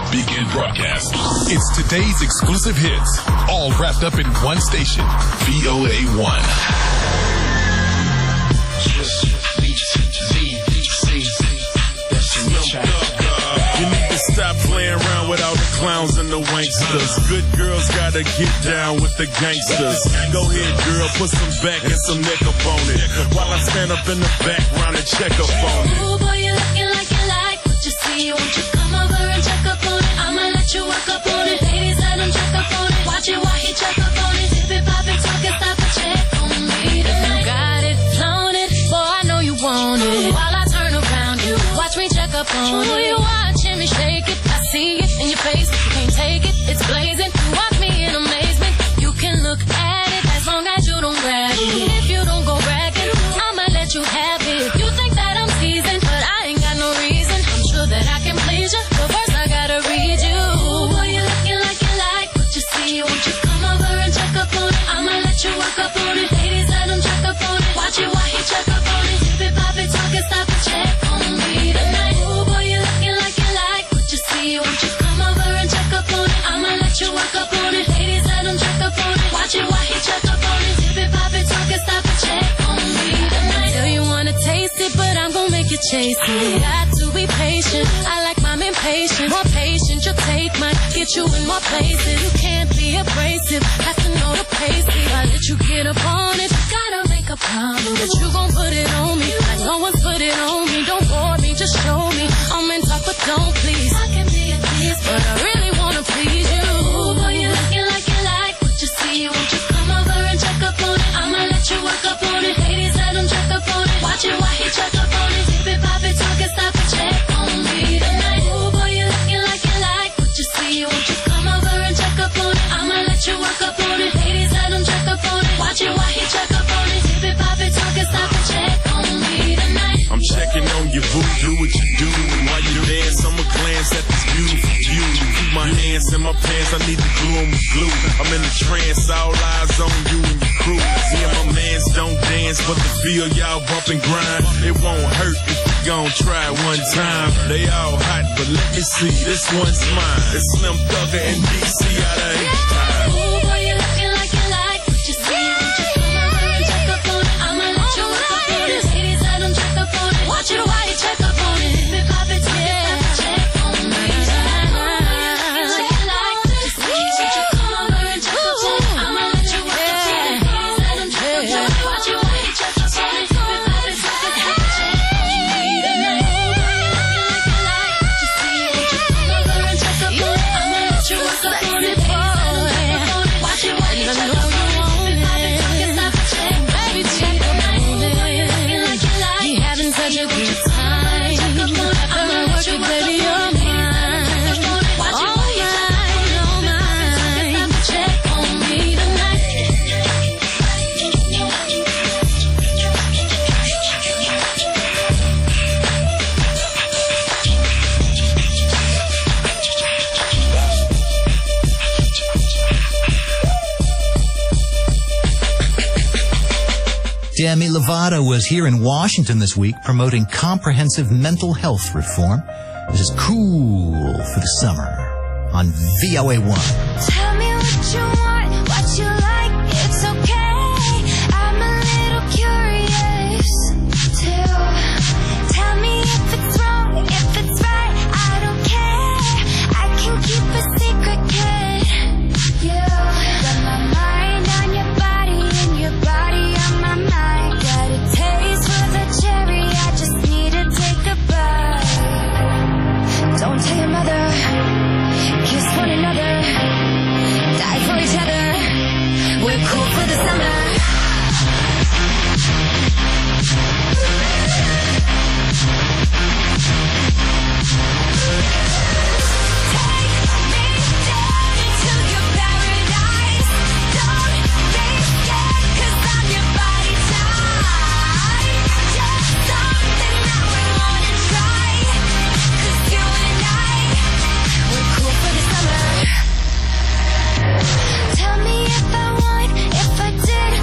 Begin broadcast. It's today's exclusive hits, all wrapped up in one station, VOA1. You need to stop playing around with all the clowns and the wanksters. Good girls gotta get down with the gangsters. Go ahead, girl, put some back and some neck up on it, while I stand up in the background and check up on it. Ooh, boy, you're looking like you like what you see. Won't you come over and check up on it? I'ma let you work up on it. Ladies, let him check up on it. Watch it while he check up on it. Tip it, pop it, talk it, stop and check on me tonight. You got it, flown it, boy, I know you want it. While I turn around, you watch me check up on it. You watching me shake it, I see it in your face. You can't take it, it's blazing. You watch me in amazement. You can look at it as long as you don't grab it. If you don't go bragging, I'ma let you have it. You think that I'm teasing, but I ain't got no reason. I'm sure that I can please you, but first I gotta read you. Ooh, boy, you're looking like you like what you see. Won't you come over and check up on it? I'ma let you work up on it. Ladies, let him check up on it. Watch it while he check up on it. Tip it, pop it, talk it, stop and check on me tonight. Ooh, boy, you're looking like you like what you see. Won't you come over and check up on it? I'ma let you work up on it. Ladies, let him check up on it. Watch it while he check up on it. Tip it, pop it, talk it, stop and check on me tonight. Tell you wanna taste it, but I'm gonna make you chase it. Got to be patient. I like mine impatient. More patient, your take might get you in more places. You can't be abrasive. Have to know the pace. If I let you get up on it, you gotta make a promise that you gon' put it on me. Like no one's put it on me. Don't bore me, just show me. I'm in talk, but don't please. I can be a tease, but I really wanna please you. Ooh, boy, you're looking like you like what you see. Won't you come over and check up on it? I'ma let you work up on it. Ladies, let him check up on it. Watch it while he check up on it. Tip it, pop it, talk it, stop and check on me tonight. Ooh, boy, you're looking like you like what you see. Won't you come over and check up on it? I'ma let you work up on it. Ladies, let him check up on it. Watch it while he check up on it. Tip it, pop it, talk it, stop and check on me tonight. I'm checking on your boo, do what you do. And while you dance, I'ma glance at this beautiful view. Keep my hands in my pants, I need to glue 'em with glue. I'm in a trance, all eyes on you and your crew. Me and my mans don't dance, but the feel y'all bump and grind. It won't hurt if you gon' try it one time. They all hot, but let me see, this one's mine. It's Slim Thugger and DC out of H-Time. Ooh, boy, you're looking like you like what you see. Won't you come over and check up on it? I'ma let you work up on it. Ladies, let him check up on it. Watch it while you check up on it. Tip it, pop it, talk it, stop and check on me tonight. Ooh, boy, you're looking like you like what you see. Won't you come over and check up on it? I'ma let you work up on it. Ladies, let him check up on it. Watch it while you check up on it. Tip it, pop it, talk it, stop and check on me tonight. Ooh, boy, you're looking like you like what you see. Won't you come over and check up on it? I'ma let you work up on it. Ladies, let him check up on it. Watch it while you check up on it. Tip it, pop it, talk it, stop and check on me tonight. Ooh, boy, you're looking like you like You having such a good time. I'ma let you work baby, up on it. Watch it while you check up on it. all mine. Check on me tonight. Demi Lovato was here in Washington this week promoting comprehensive mental health reform. This is Cool for the Summer on VOA1. Tell me what you want, what you like, it's okay. I'm a little curious too. Tell me if it's wrong, if it's right, I don't care. I can keep a secret, kid. You got my mind on your body and your body on my mind. Got a taste for the cherry, I just need to take a bite. Don't tell your mother, kiss one another, die for each other. We're cool for the summer. Tell me if I want, if I did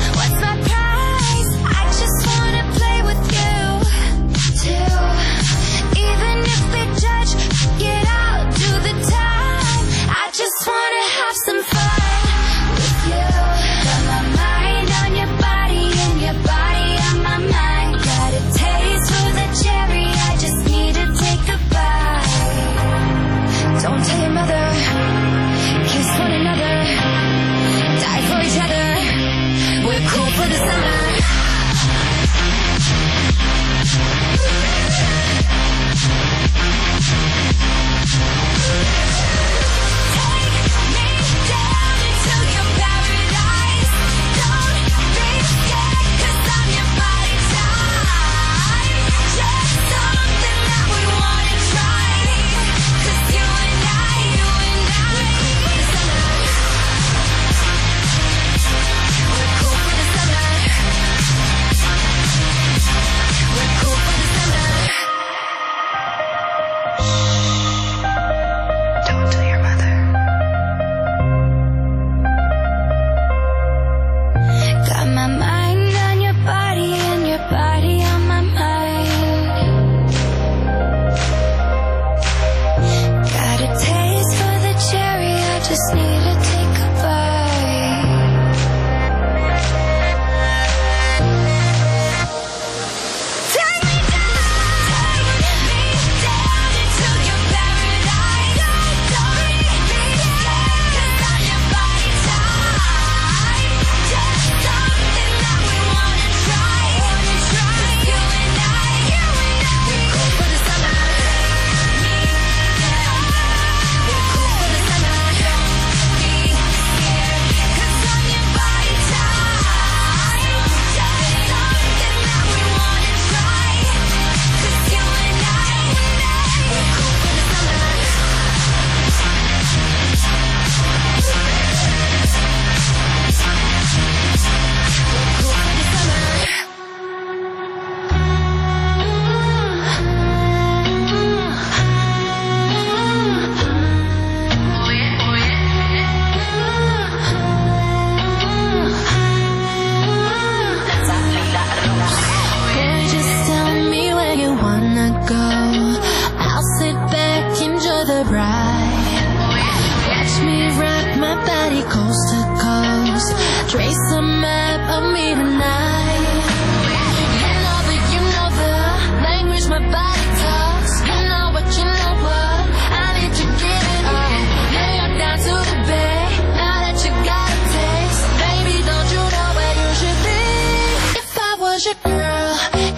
right. Watch me rock my body coast to coast. Trace a map of me tonight. You know the language my body talks. You know what, I need to give it up. New York down to the Bay. Now that you got a taste, baby, don't you know where you should be? If I was your girl,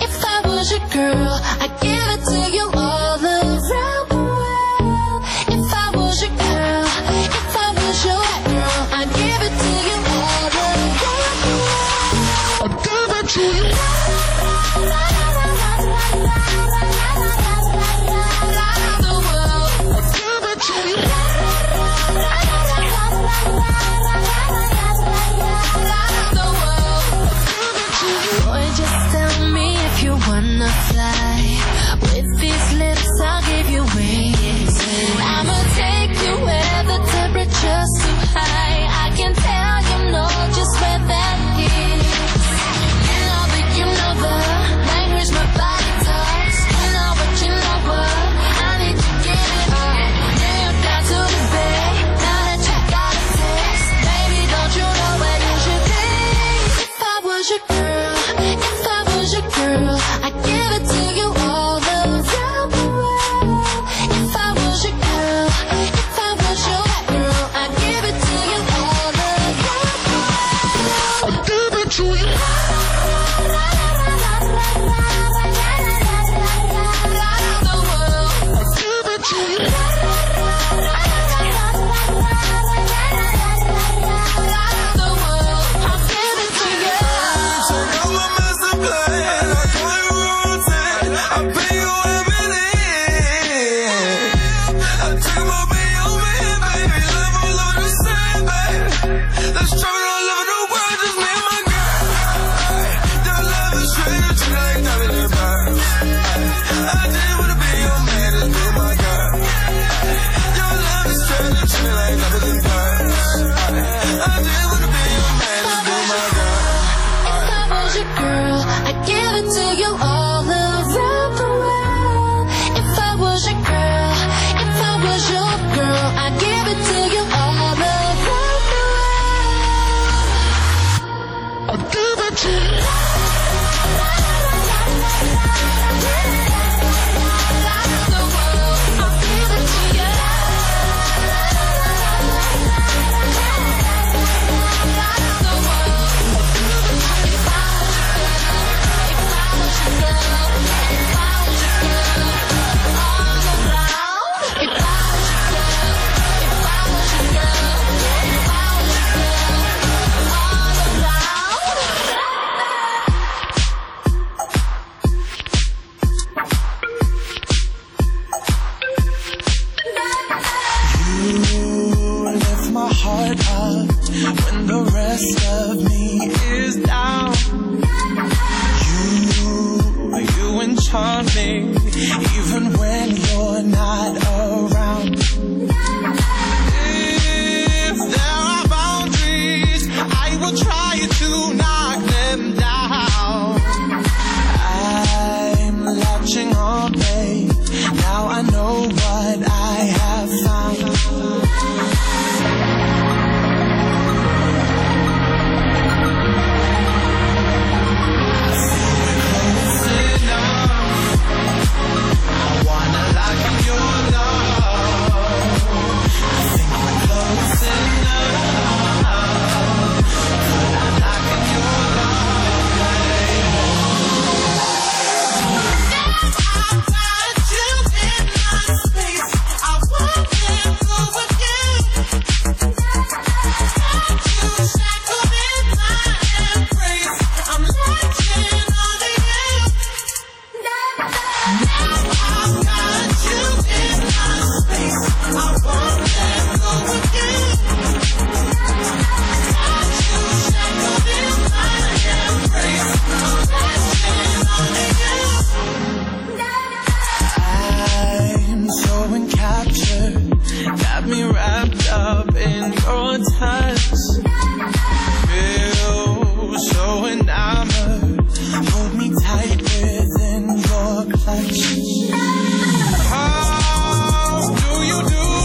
I'd give it to you all around the world. If I was your girl, I'd give it to you all around the world. I'd give it to you. Boy, just tell me if you wanna fly. With these lips, I'll give you wings. I'ma take you where the temperature's too high. I can tell you know just where that is. You know the language my body talks. You know what, I need to give it up. New York down to the Bay. Now that you got a taste, baby, don't you know where you should be? If I was your girl, I'd give it to you all around the world. If I was your girl, I'd give it to you all around the world. I'd give it to you. When the rest of me is down, you enchant me, even when you're not around. If there are boundaries, I will try to knock them down. I'm latching on, babe. Now I know what I have found. Got me wrapped up in your touch. Feel so enamored. Hold me tight within your clutch. How do you do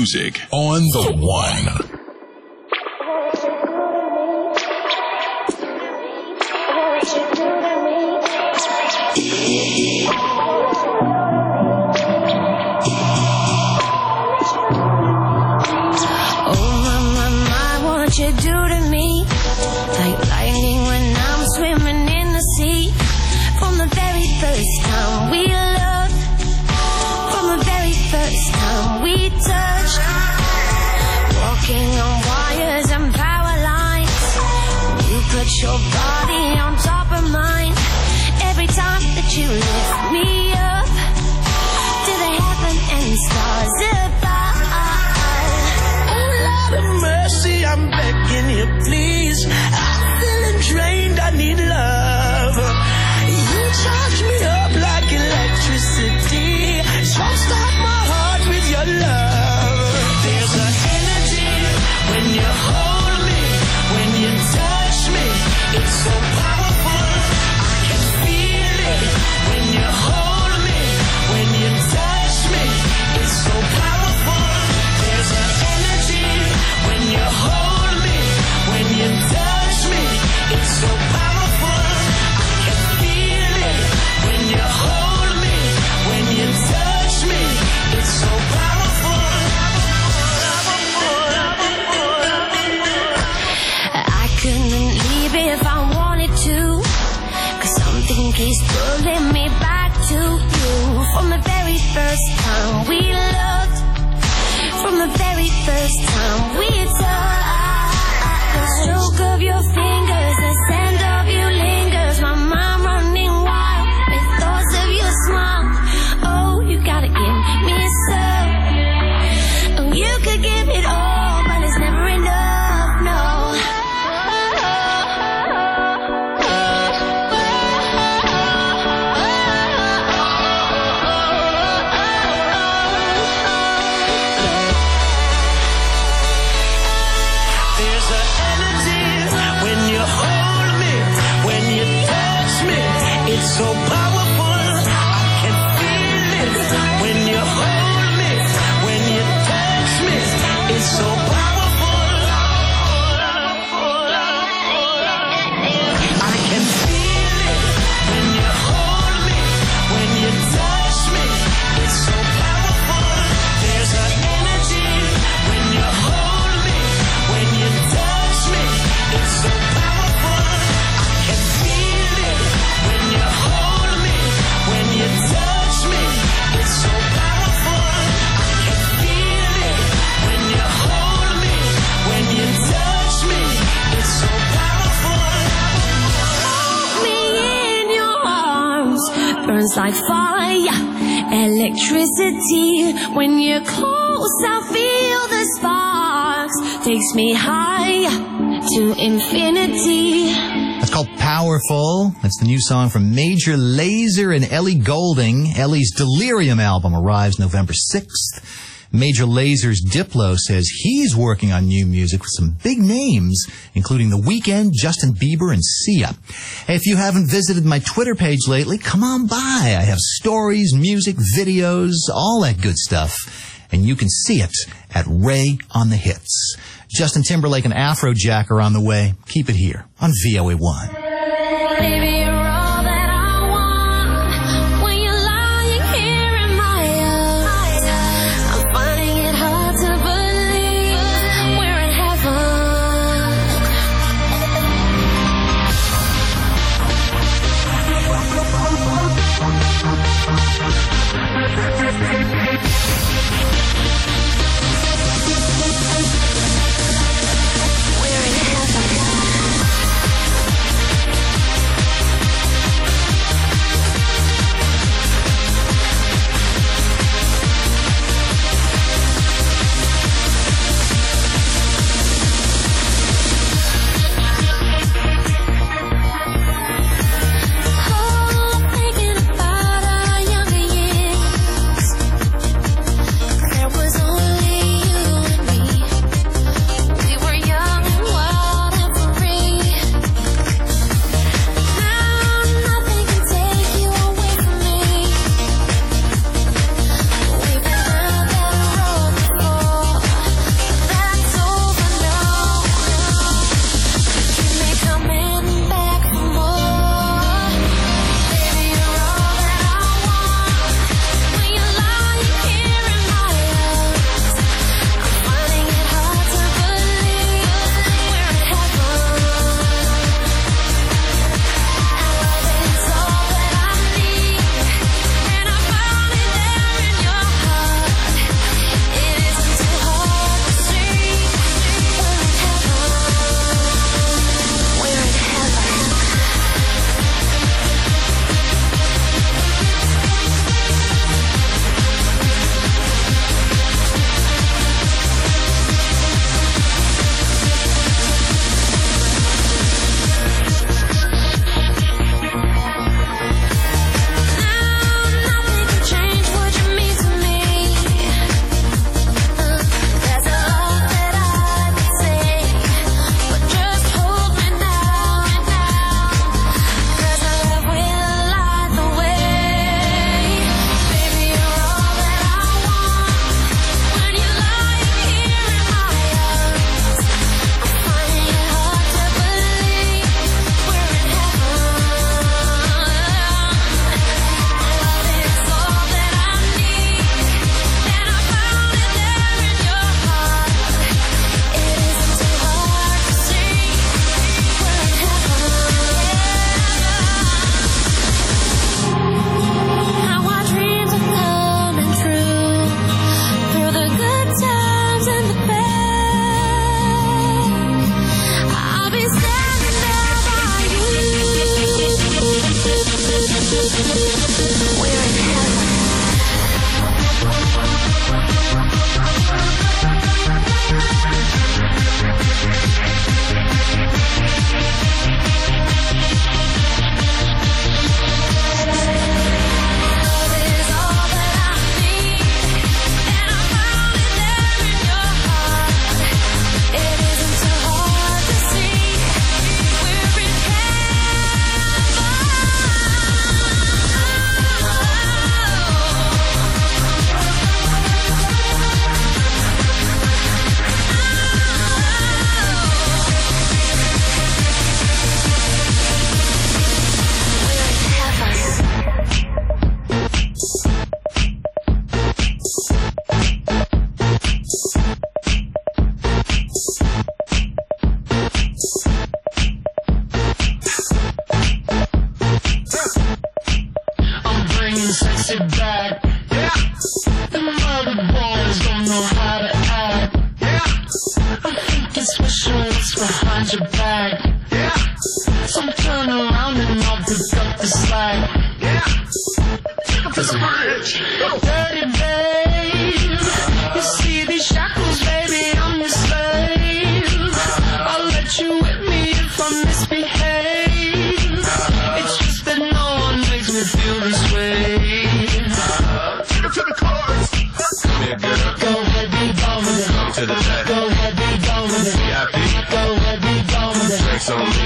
music on the One. You do to me like lightning when I'm swimming in the sea. From the very first time we loved, from the very first time we touched, walking on wires and power lines. You put your body on top of mine. Every time that you lift me up to the heaven and stars above. Mercy, I'm begging you, please. I'm feeling drained, I need love. You charge me up like electricity, so stop my heart with your love. There's an energy when you hold me, when you touch me. It's so powerful, I can feel it. When you hold me, when you touch me. It's so powerful. There's an energy when you hold me, when you touch me, it's so powerful, I can feel it. When you hold me, when you touch me, it's so powerful. I couldn't leave if I wanted to, 'cause something keeps pulling me back to you. From the very first time we loved, from the very first time we touched. The stroke of your fingers, the scent of you lingers. My mind running wild with thoughts of your smile. Oh, you gotta give me some. Oh, you could give it all, but it's never enough, no. There's an energy when you hold me, when you touch me. It's so powerful, I can feel it. When you hold me, when you touch me. It's so powerful, I can feel it. When you hold me, when you touch me. It's so powerful. There's an energy when you hold me, when you touch me. It's so powerful, I can feel it. When you hold me, when you touch me. It's so powerful, I can feel it. When you hold me, when you touch me. It's so powerful. Me in your arms burns like fire, electricity. When you're close, I feel the sparks. Takes me high to infinity. That's called Powerful. That's the new song from Major Lazer and Ellie Goulding. Ellie's Delirium album arrives November 6th. Major Lazer's Diplo says he's working on new music with some big names, including The Weeknd, Justin Bieber, and Sia. Hey, if you haven't visited my Twitter page lately, come on by. I have stories, music, videos, all that good stuff. And you can see it at Ray on the Hits. Justin Timberlake and Afrojack are on the way. Keep it here on VOA1. Baby, you're all that I want. When you're lying here in my arms, I'm finding it hard to believe we're in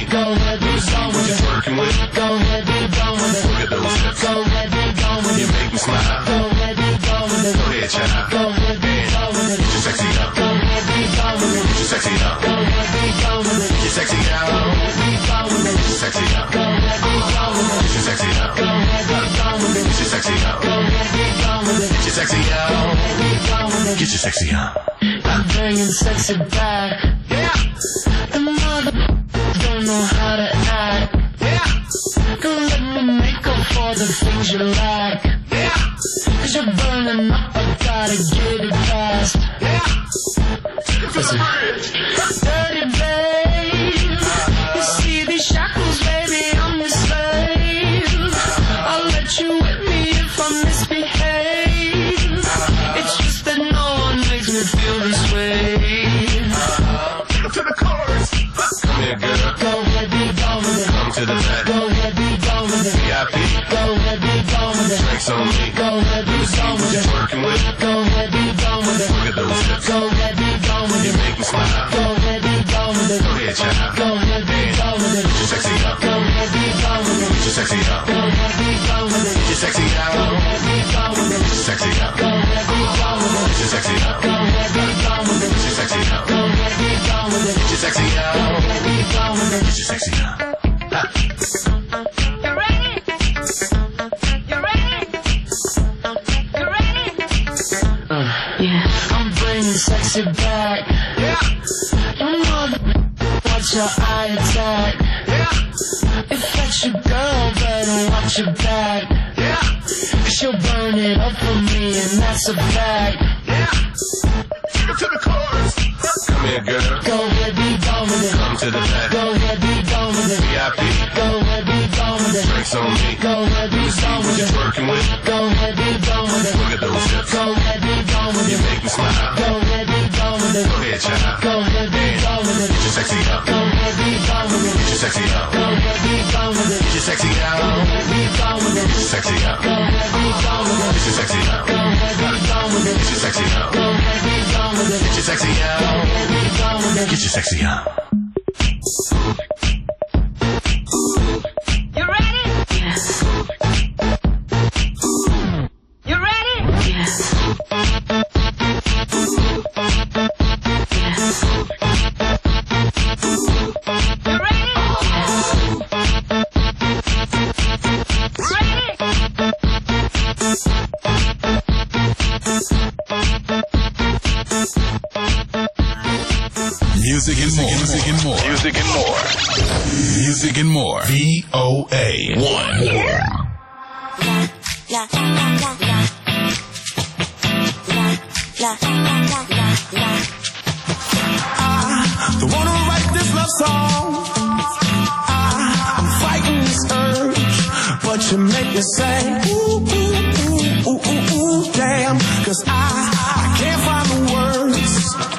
Go ahead, be gone with it. Working with. Go ahead, be gone with it. Look at those hips. Go ahead, be gone with it. You make me smile. Go ahead, be gone with it. Go ahead, child. Go ahead, be gone with it. Get your sexy up. Go ahead, be gone with it. Get your sexy up. Go ahead, be gone with it. Get your sexy out. Go ahead, be gone with it. Get your sexy up. Go ahead, be gone with it. Get your sexy up. Go ahead, be gone with it. Get your sexy up. Go ahead, be gone with it. Get your sexy out. Go ahead, be gone with it. Get your sexy up. I'm bringing sexy back. Yeah. The mother don't know how to act. Yeah. Don't let me make up for the things you lack. Yeah. Cause you're burning up, I gotta get it fast. Yeah. Listen. Dirty babe, you see these shackles, baby, I'm your slave. I'll let you whip me if I misbehave. It's just that no one makes me feel this way. To the chorus. Come here, girl. Go ahead, be gone with it. Come to the back. Go ahead, be gone with it. VIP. Go ahead, be gone with it. Drinks on me. Go ahead, be gone with it. Working with. Go ahead, be gone with it. Look at those hips. Go ahead, be gone with You it. make me smile. Go ahead, be gone with it. Go ahead, child. Go ahead, be gone with it. Get your sexy up. Go ahead, be gone with it. Get your sexy up. Go ahead, be gone with it. Get your sexy out. Go ahead, be gone with it. Get your sexy up. Go ahead, be gone with it. Get your sexy up. Go ahead, be gone with it. Get your sexy up. Go ahead, be gone with it. Get your sexy out. Go ahead, be gone with it. Get your sexy up. You ready? You ready? You ready? Yeah, I'm bringing sexy back. Yeah. You know watch your eye attack. Yeah. If that's your girl, better watch your back. Yeah. Cause she'll burn it up for me, and that's a fact. Yeah. To the chorus. Come here, girl. Go ahead, be gone with it. Come to the back. Go ahead, be gone with it. VIP. Go ahead, be gone with it. Drinks on me. Go ahead, be gone with it. Working with. Go ahead, be gone with it. Look at those hips. Go ahead, be gone with You it. make me smile. Go ahead, be gone with it. Go ahead, child. Go ahead, be gone with it. Get your sexy up. Go ahead, be gone with it. Get your sexy up. Go ahead, be gone with it. Get your sexy Go out. ahead, be gone with it. Get your sexy up. Go ahead, be gone with it. Get your sexy up. Go ahead, be gone with it. Get your sexy up. Go ahead, be gone with it. Get your sexy Go out. ahead, be gone with it. Get your sexy up. You ready? Yes. You ready? Yes. Yes. You ready? Music and more. Music and more. Music and more. Music and more. VOA 1. Don't wanna write this love song. I'm fighting this urge, but you make me say, ooh, ooh, ooh, ooh, ooh, ooh, damn. Cause I can't find the words.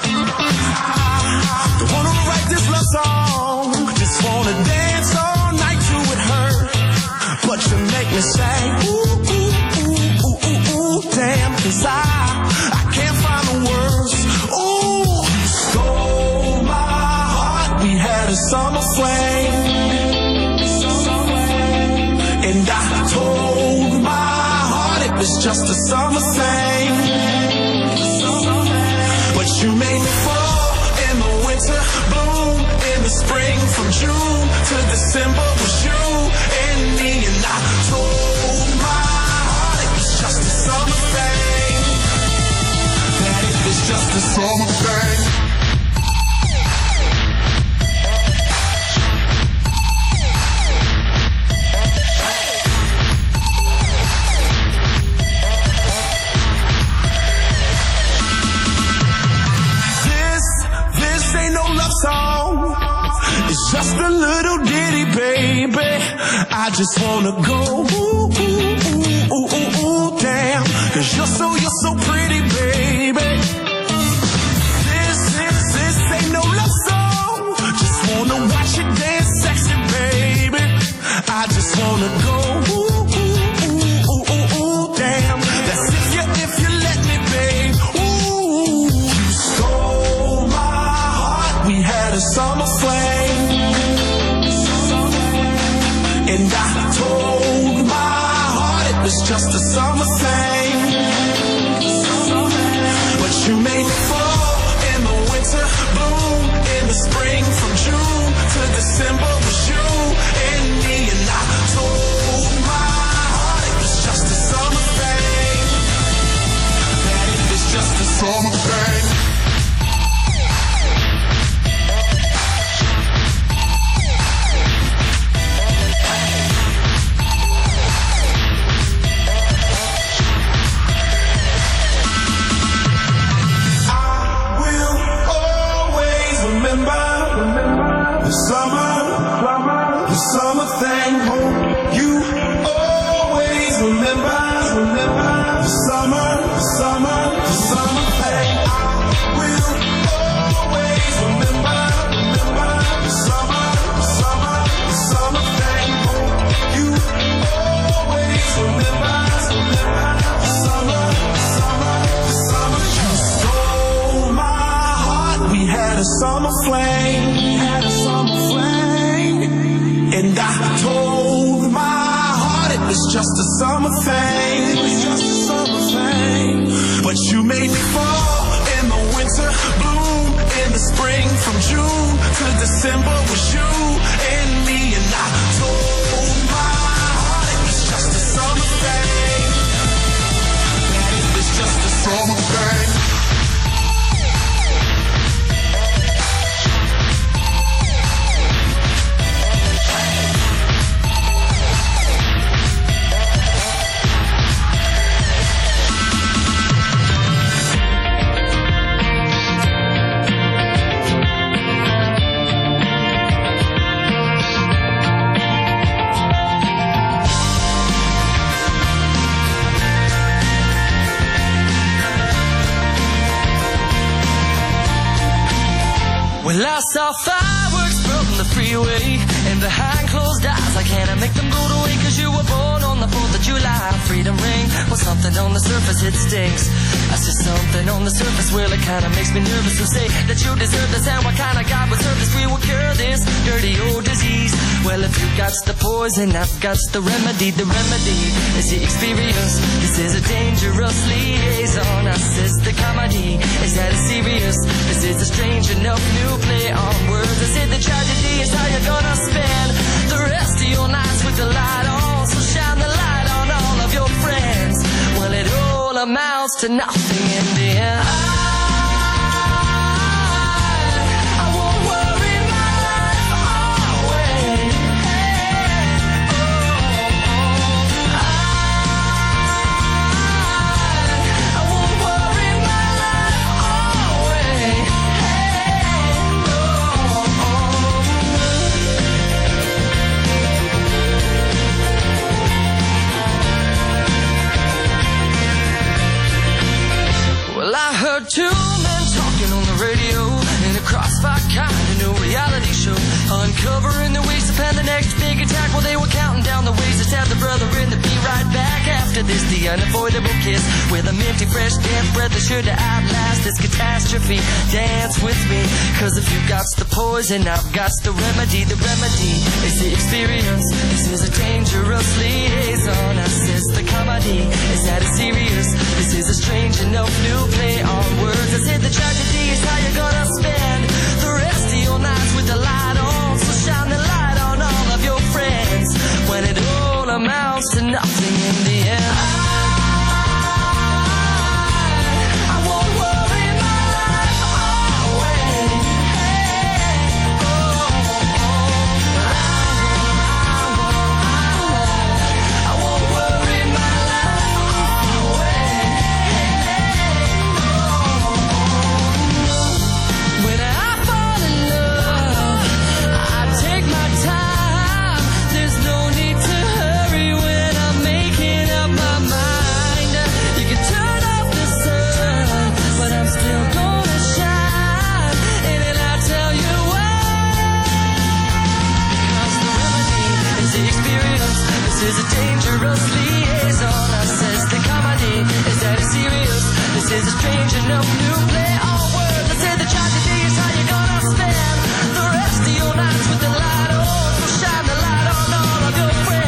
I don't wanna write this love song. Just wanna dance all night till it hurt. But you make me say, ooh, ooh, ooh, ooh, ooh, ooh, damn. Cause I can't find the words. Ooh, you stole my heart. We had a summer flame. And I told my heart it was just a summer thing. But you made me fall in the winter, bloom in the spring. From June to December was you and me. And I told my heart it was just a summer thing. That it was just a summer thing. This ain't no love song. It's just a little ditty, baby. I just wanna go ooh, ooh, ooh, ooh, ooh, ooh, damn. Cause you're so pretty, baby. This ain't no love song. Just wanna watch you dance sexy, baby. I just wanna go ooh, ooh, ooh, ooh, ooh, ooh, damn. That's if you let me, babe. Ooh, you stole my heart. We had a summer flame. And I told my heart it was just a summer thing. But you made me fall in the winter, bloom in the spring, from June to December was you and me. And I told my heart it was just a summer thing, that it was just a summer thing. The summer thing. You always remember the summer thing. I will always remember the summer thing. You always remember the summer. You stole my heart. We had a summer flame. And I told my heart it was just a summer thing. But you made me fall in the winter, bloom in the spring, from June to December was you and me. And I told my heart it was just a summer thing, that it was just a summer thing. Well, I saw fireworks from the freeway, and behind closed eyes I can't make them go away. Cause you were born on the 4th of July. Freedom ring, well, something on the surface, it stinks. I see something on the surface, well, it kinda makes me nervous. To say that you deserve this, and what kind of God would serve this? We will cure this dirty old disease. Well, if you got the poison, I've got the remedy. The remedy is the experience. This is a dangerous liaison. I says the comedy, is that it's serious? This is a strange enough new play on words. I said the tragedy is how you're gonna spend the rest of your nights with the light on. So shine the light on all of your friends. Well, it all amounts to nothing in the end. I won't worry my life away. I won't worry my life away. Well, I heard two men talking on the radio in a crossfire kind of new reality show, uncovering the ways to plan the next big attack. Well, they were counting down the ways to stab the brother in to be right back after this. The unavoidable kiss with a minty fresh death breath that should outlast this catastrophe. Dance with me, cause if you got the poison, I've got the remedy. The remedy is the experience. This is a dangerous liaison. I says the comedy, is that it's serious? This is a strange enough new play on words. I said the tragedy is how you're gonna spend the rest of your nights with the light on. So shine the light on all of your friends, when it all amounts to nothing in the end. I won't worry my life away. I won't worry my life away. When I fall in love, I take my time. There's no need to hurry when I'm making up my mind. You can turn off the sun, but I'm still gonna shine. And I'll tell you why. Because the remedy is the experience. This is a dangerous liaison. I says the comedy, is that it's serious? This is a strange enough new play on words. I say the tragedy is how you're gonna spend the rest of your nights with the light on. So shine the light on all of your friends.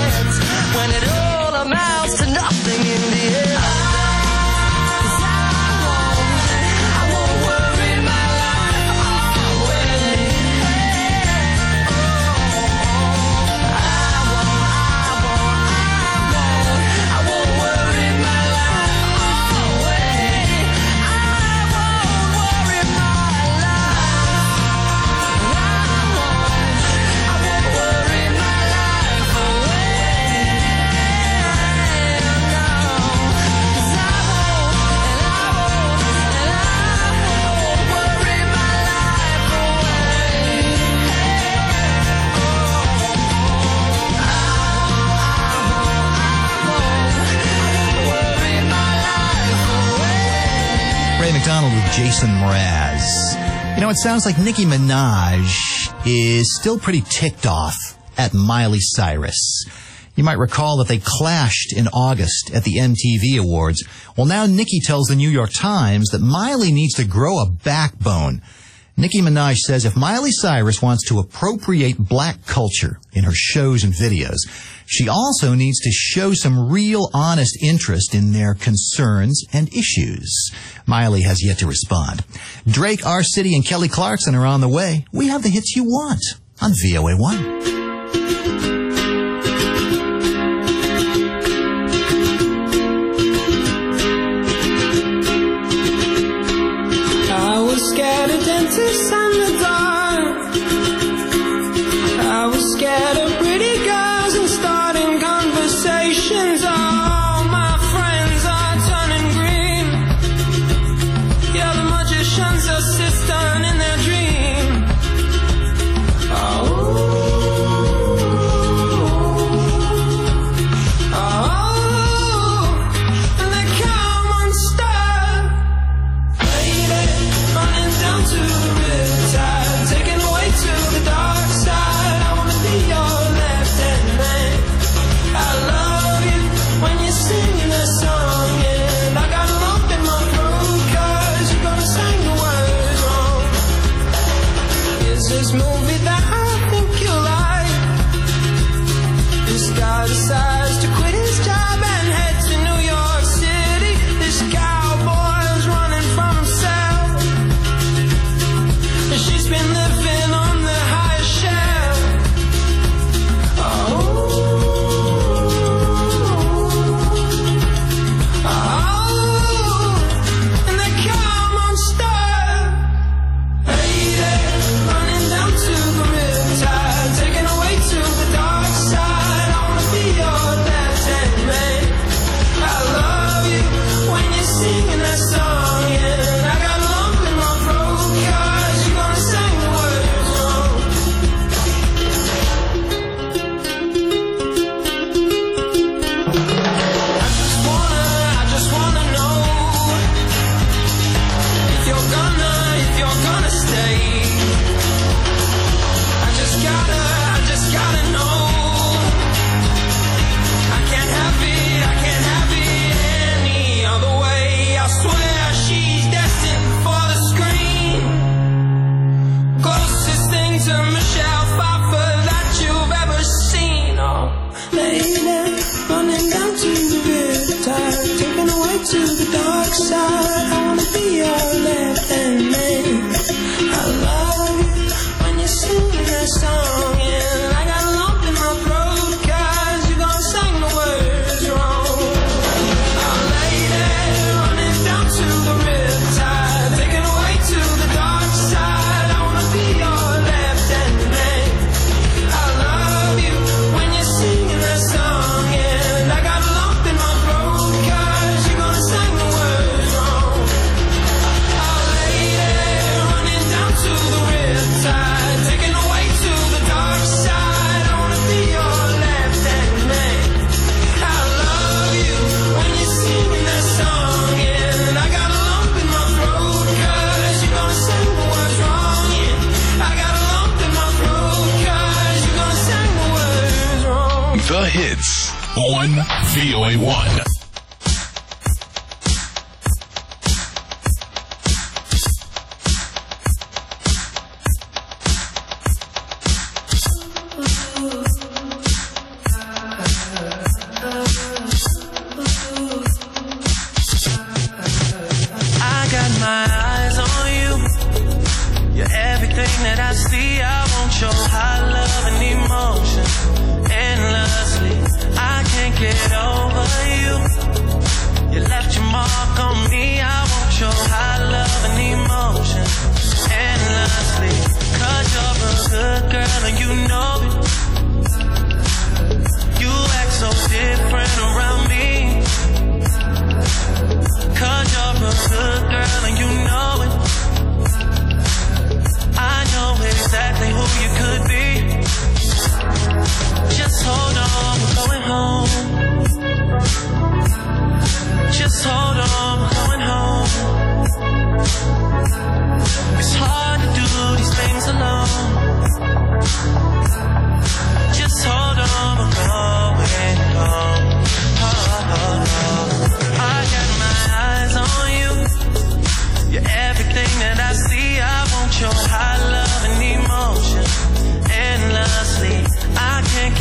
Jason Mraz. You know, it sounds like Nicki Minaj is still pretty ticked off at Miley Cyrus. You might recall that they clashed in August at the MTV Awards. Well, now Nicki tells the New York Times that Miley needs to grow a backbone. Nicki Minaj says if Miley Cyrus wants to appropriate black culture in her shows and videos, she also needs to show some real honest interest in their concerns and issues. Miley has yet to respond. Drake, R. City, and Kelly Clarkson are on the way. We have the hits you want on VOA1. Scared of dentists and the dark. I was scared of pretty girls and starting conversations. All my friends are turning green. Yeah, the magician's assistant in their dream. And they come unstuck. Lady, running down to the riptide, taken away to the dark side. I wanna be your left-hand man. I love you when you're singing that song, and I got a lump in my throat 'cause you're gonna sing the words wrong. Here's this movie that I think you like. This guy decides to quit his job and head to New York City. This cowboy's running from himself. She's been living on the highest shelf. And they come unstuck. Hey there, running down to the riptide, taken away to the dark side. I wanna be your left-hand man. I love you when you're singing that song, and I got a lump in my throat 'cause you're gonna sing the words wrong. I just wanna know if you're gonna stay. I just gotta know. I can't have it any other way. I swear she's destined for the screen. Closest thing to Michelle Pfeiffer that you've ever seen. Oh, lady, running down to the riptide, taken away to the dark side. I wanna be your left-hand man. I love you when you're singing that song, and I got a lump in my throat 'cause you're gonna sing the words wrong. Oh, lady, running down to the riptide, taken away to the dark side. I wanna be your left-hand man. I love you when you're singing that song, and I got a lump in my throat 'cause you're gonna sing the words wrong. Oh, lady, running down to the riptide, taken away to the dark side. I wanna be your left-hand man. I love you when you're singing that song, and I got a lump in my throat 'cause you're gonna sing the words wrong. Yeah, I got a lump in my throat 'cause you're gonna sing the words wrong. The hits on VOA1. I got my eyes on you. You're everything that I see. I want your high love and emotion endlessly. I can't get over you.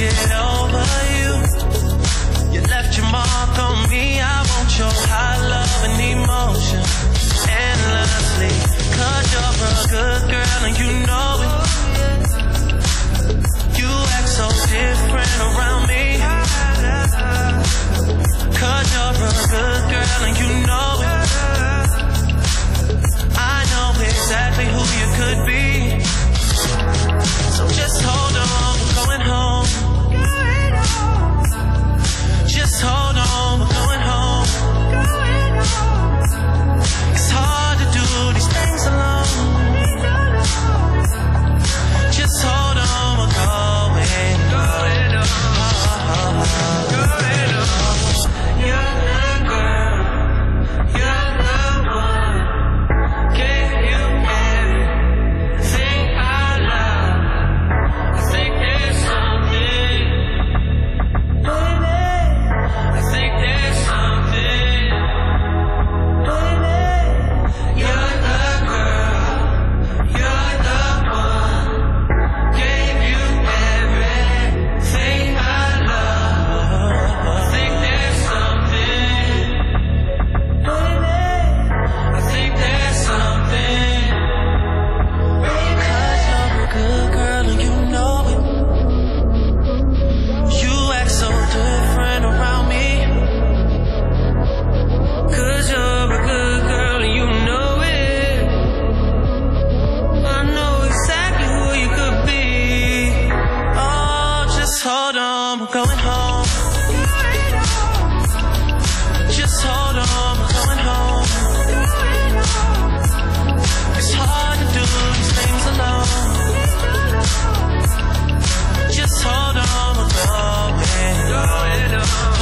get over you. You left your mark on me. I want your high love and emotion endlessly. 'Cause you're a good girl and you know it. You act so different around me. 'Cause you're a good girl and you know it. I know exactly who you could be. So just hold on, we're going home. Just hold on, we're going home. It's hard to do these things alone. Just hold on, we're going home. You're the girl, you're the one. Gave you everything I love. I think there's something, baby. I think there's something, baby. You're the girl, you're the one. Gave you everything I love. I think there's something, baby. I think there's something, baby. 'Cause you're a good girl and you know it. You act so different around me. 'Cause you're a good girl and you know it. I know exactly who you could be. Oh, just hold on, we're going home. Just hold on, we're going home. It's hard to do these things alone. Just hold on, we're going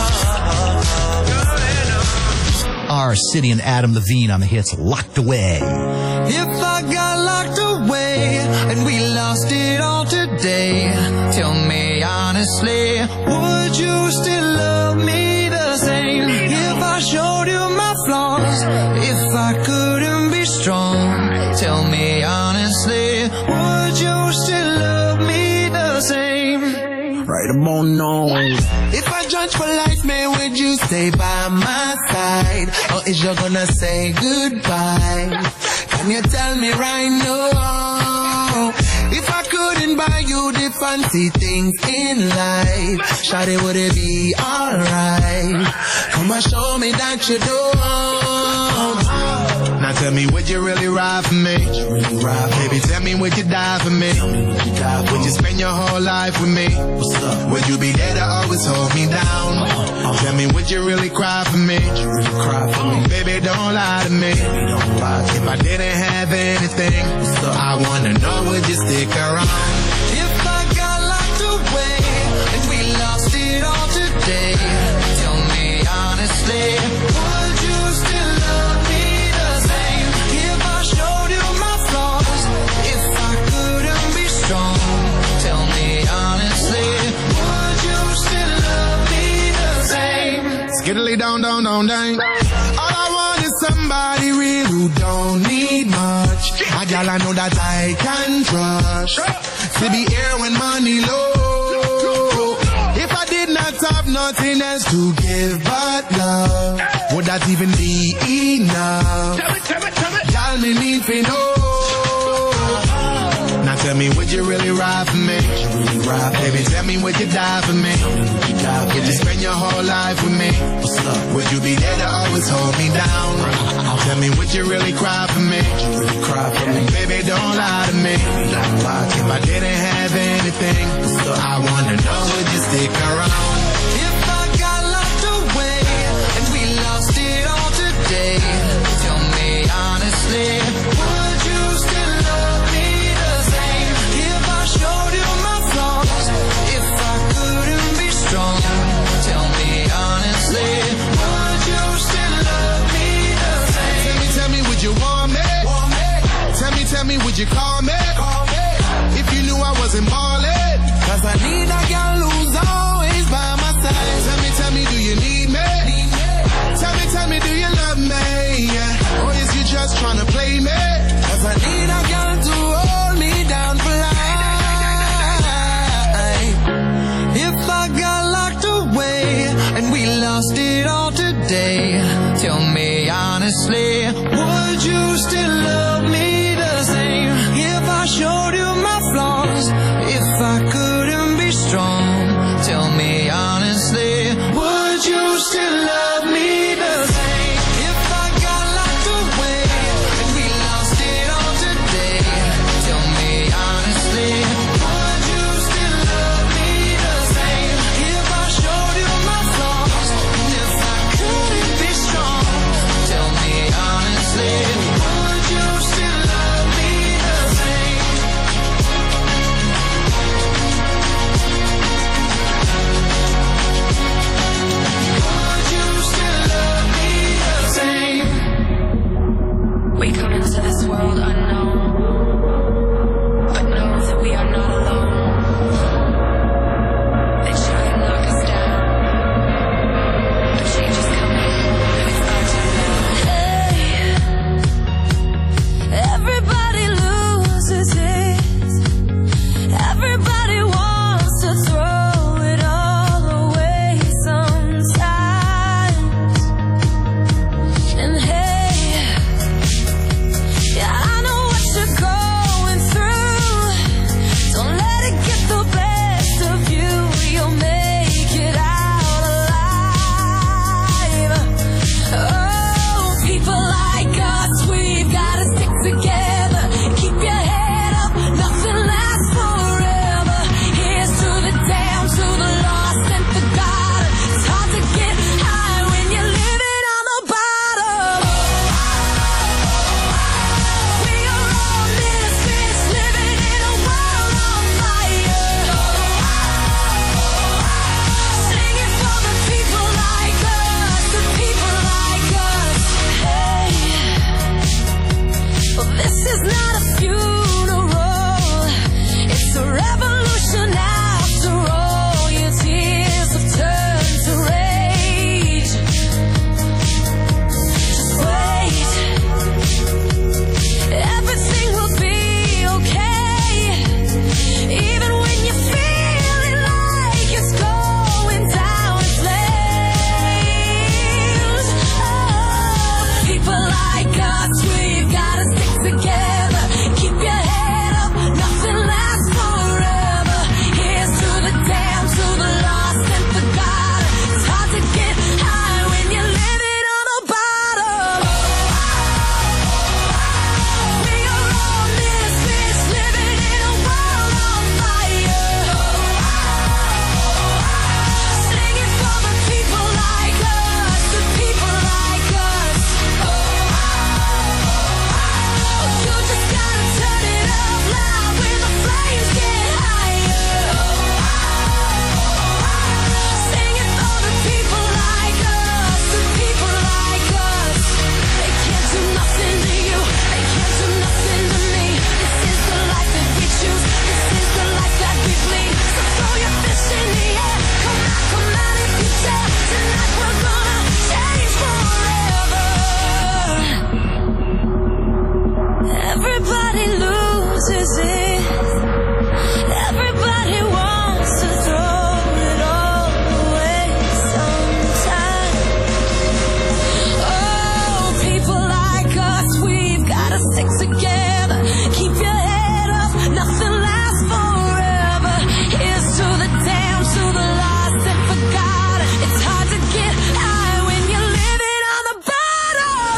home. Our City and Adam Levine on the hits Locked Away. If I got locked away and we lost it all today, tell me honestly, would you still love me the same? If I showed you my flaws, if I couldn't be strong, tell me honestly, would you still love me the same? Right about now. If I judge for life, man, would you stay by my side? Or is you gonna say goodbye? Can you tell me right now? If I couldn't buy you the fancy things in life, shawty, would it be alright? Come and show me that you don't. Now tell me, would you really ride for me? Baby, tell me, would you die for me? Would you spend your whole life with me? Would you be there to always hold me down? Tell me, would you really cry for me? Baby, don't lie to me. If I didn't have anything, I wanna know, would you stick around? If I got locked away and we lost it all today, tell me honestly, would you still love me the same? If I showed you my flaws, if I couldn't be strong, tell me honestly, would you still love me the same? Skiddly down, down, down, down. All I want is somebody real who don't need much. A gal I know that I can trust. To be here when money low. If I did not have nothing else to give but love, would that even be enough? Gal, me need to know. Now tell me, would you really ride for me? Baby, tell me, would you die for me? Would you spend your whole life with me? Would you be there to always hold me down? Tell me, would you really cry for me? Baby, don't lie to me. If I didn't have anything, I wanna know, would you stick around? If I got locked away and we lost it all today, tell me honestly, would you still love me the same? If I showed you my flaws, if I couldn't be strong, tell me honestly, would you still love me the same? Tell me, would you want me? Tell me, would you call me? If you knew I wasn't ballin', 'cause I need a girl who's always by my side. Tell me, do you need me? Tell me, do you love me? Or is you just tryna play me? 'Cause I need a girl to hold me down for life. If today? Tell me honestly, would you still love me the same if I showed you my flaws? If I couldn't be strong, tell me honestly, would you still love me the same if I got locked away and we lost it all today? Tell me honestly, would you still love me the same if I showed you my flaws? And if I couldn't be strong, tell me honestly, would you still love me the same? Would you still love me the same? We come into this world unknown, but know that we are not alone. They try and knock us down, but change is coming with our time now. Hey, everybody loses it. Everybody wants to throw it all away sometimes. And hey, yeah, I know what you're going through. Don't let it get the best of you. You'll make it out alive. Oh, people like us, we've gotta stick together. Keep your head up, nothing lasts forever. Here's to the down, to the lost and forgotten. It's hard to get high when you're living on the bottom. We are all misfits living in a world on fire. Singing for the people like us, the people like us. Hey, well, this is not a funeral, it's a revolution after all. Your tears have turned to rage. Just wait, everything will be okay. Even when you're feeling like it's going down in flames. Oh, people like us, we've gotta stick together. Keep your head up, nothing lasts forever. Here's to the down, to the lost and forgotten. It's hard to get high when you're living on the bottom. We are all misfits living in a world on fire. Singing for the people like us, the people like us. You just gotta turn it up loud when the flames get higher. Singing for the people like us, the people like us. They can't do nothing to you, they can't do nothing to me. This is the life that we choose, this is the life that we bleed. So throw your fist in the air, come out if you dare. Tonight we're gonna change forever. Everybody loses it. Everybody wants to throw it all away sometimes. Oh, people like us, we've gotta stick together. Keep your head up, nothing lasts forever. Here's to the down, to the lost and forgotten. It's hard to get high when you're living on the bottom.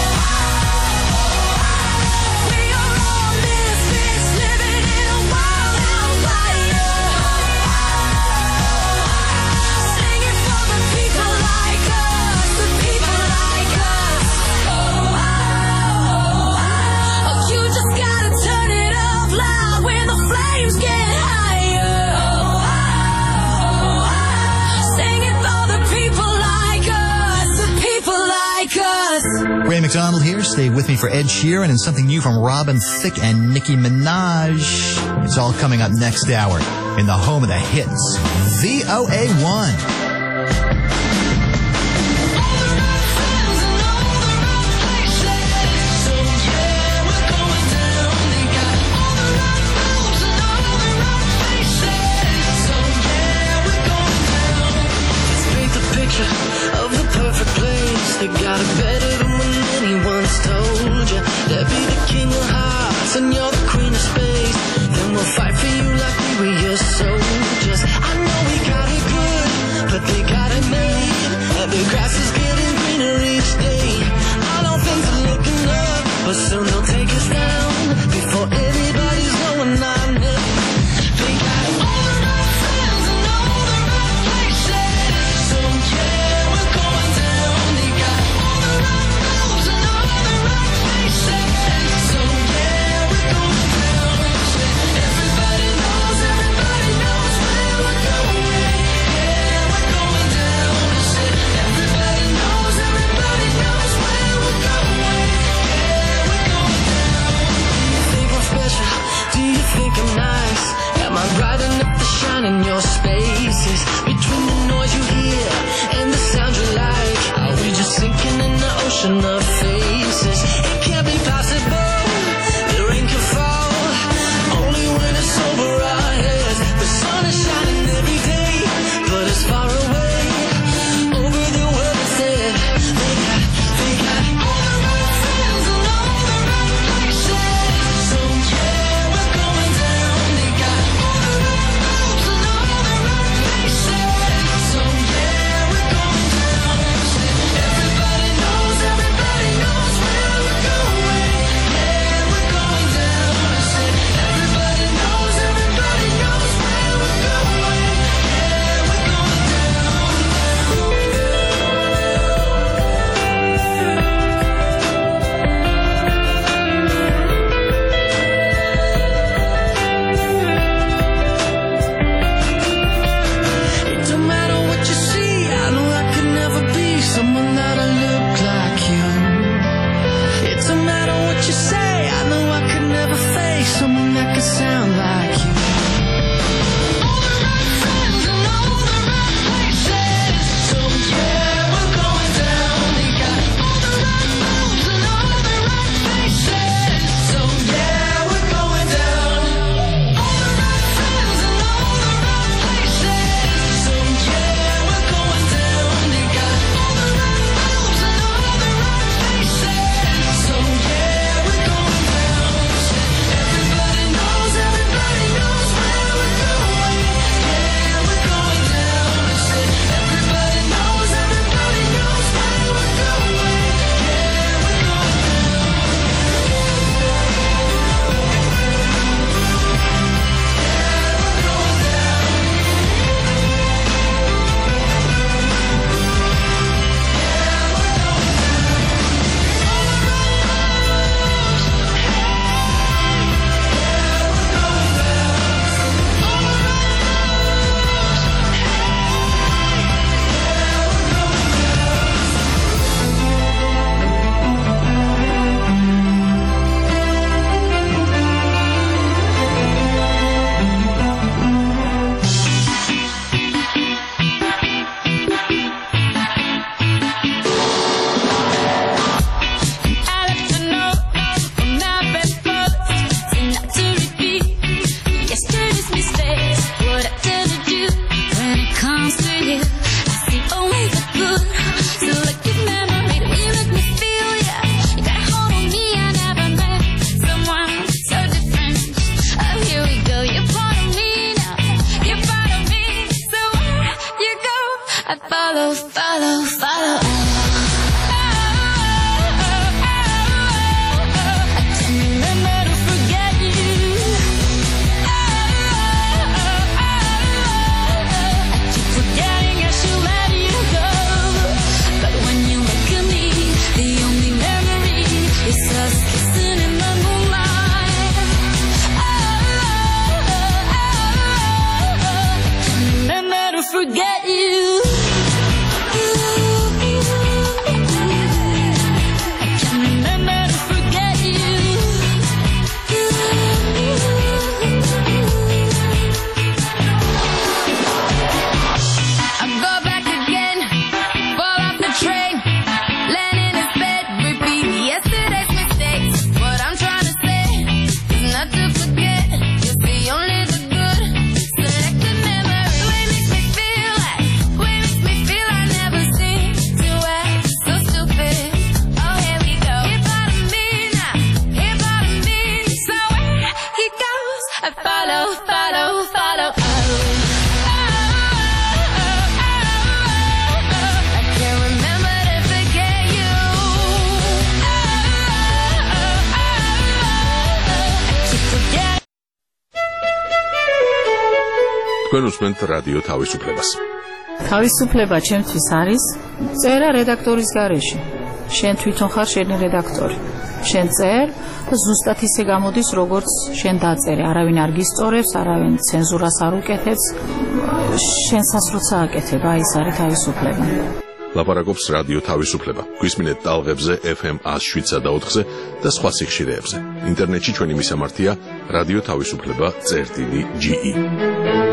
We are all misfits living in a world on fire. Singing for the people like us, the people like us. Oh, you just gotta turn it up loud when the flames get higher. Singing for the people like us, the people like us. Ray McDonald here. Stay with me for Ed Sheeran and something new from Robin Thicke and Nicki Minaj. It's all coming up next hour in the home of the hits, VOA1. Of the perfect place. you got it better than when anyone's told you. They'll be the king of hearts and you're the queen of spades. Then we'll fight for you like we were your soldiers. I know we got it good, but they got it made. And the grass is getting greener each day. I know things are looking up, but soon they'll take us down before anybody's going on it. They got all the right friends and all the right places. So yeah, we're going down. They got all the right moves and all the right places. So yeah, we're going down. Everybody knows where we're going. Yeah, we're going down. Everybody knows where we're going. Yeah, we're going down. Do you think I'm special? Do you think I'm nice? Am I bright enough to shine in your spaces? Between the noise you hear and the sound you like, are we just sinking in the ocean of faces? It can't be possible, the rain can fall only when it's over our heads. The sun is shining every day, but it's far away over the world instead. They got all the right friends and all the right places. So yeah, we're going down. They got all the right moves and all the right places. So yeah, we're going down. Everybody knows where we're going. Yeah, we're going down. Everybody knows where we're going. Yeah, we're It don't matter what you see, I know I could never be someone that'll look like you. It don't matter what you say, I know I could never face someone that could sound like you. All the right friends and all the right places. So yeah, we're going down. They got all the right moves and all the right places. So yeah, we're going down. All the right friends and all the right places. So yeah, we're going down. They got all the right moves and all the right places. So yeah, we're going down. Everybody knows where we're going. Yeah, we're going down. Everybody knows where we're going. Yeah, we're yesterday's mistakes. What I tend to do when it comes to you, I see only the good. Selective memory to really make me feel ya. You got a hold on me, I never met someone so different. Oh, here we go, you're part of me now. You're part of me, so where you go, I follow, follow, follow. Forget you. What თქვენ უსმენთ რადიო თავისუფლებას. თავისუფლება ჩემთვის არის წერა რედაქტორის გარეშე. შენ თვითონ ხარ შენი რედაქტორი. შენ წერ და ზუსტად ისე გამოდის, როგორც შენ დაწერე. არავინ არ გისწორებს, არავინ ცენზურას არ უკეთებს. შენსაც როცა აკეთებ, აი ეს არის თავისუფლება. ლაპარაკობს რადიო თავისუფლება. გვისმინეთ ტალღებზე FM 107.4-ზე და სხვა სიხშირეებზე. ინტერნეტში ჩვენი მისამართია რადიო თავისუფლება.ge.